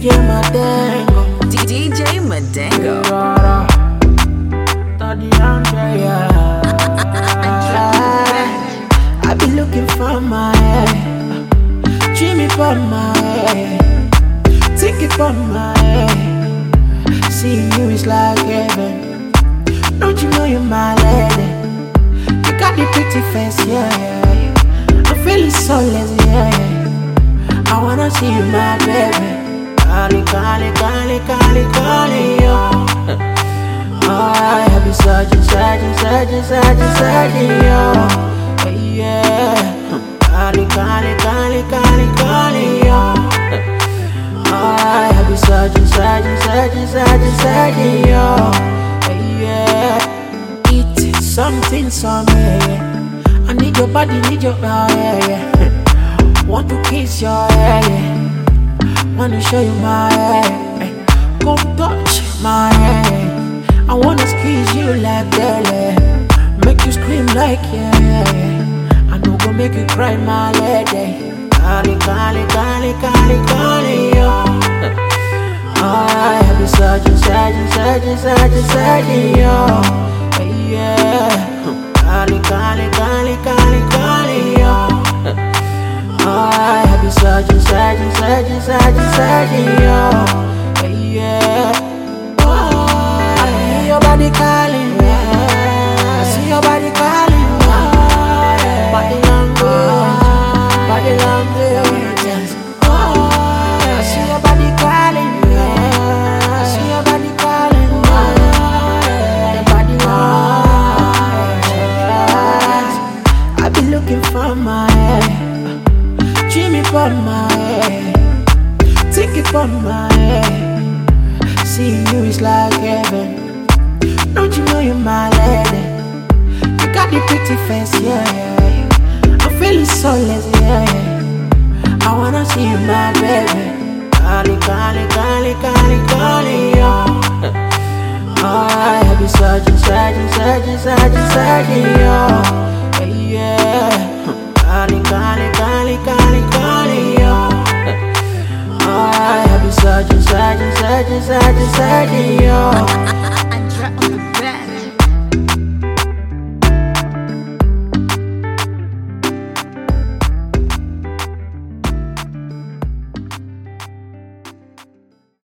DJ Madengo. DJ Madengo. I be looking for my head, dreaming for my head, thinking for my head. Seeing you is like heaven. Don't you know you're my lady? You got the pretty face, yeah. I'm feeling so lazy, yeah. I wanna see you, my baby. Calling, yo. I have been searching, yo. Yeah. Calling, yo. I have been searching, yo. Yeah. Eat something, yeah. I need your body, need your yeah. Want to kiss your yeah. Wanna show you my hair. Come touch my hair. I wanna squeeze you like that. Make you scream like yeah. I know gonna make you cry, my lady. Calling, yo. I have been searching, yo. Yeah. Calling, yo. I have been searching, yo. Yeah. Oh, I hear your body calling, yeah. I see your body calling, yeah. Body language, yes. Oh, I see your body calling, yeah. I see your body calling, yeah. Body language, yes. I be looking for my head, dreaming for my head, thinking for my head. Seeing you is like heaven. Don't you know you're my lady? You got the pretty face, yeah. I'm feeling so lazy, yeah. I wanna see you, my baby. Calling, yo. I have been searching, yo. Yeah. Calling, yo. I have been searching, yo.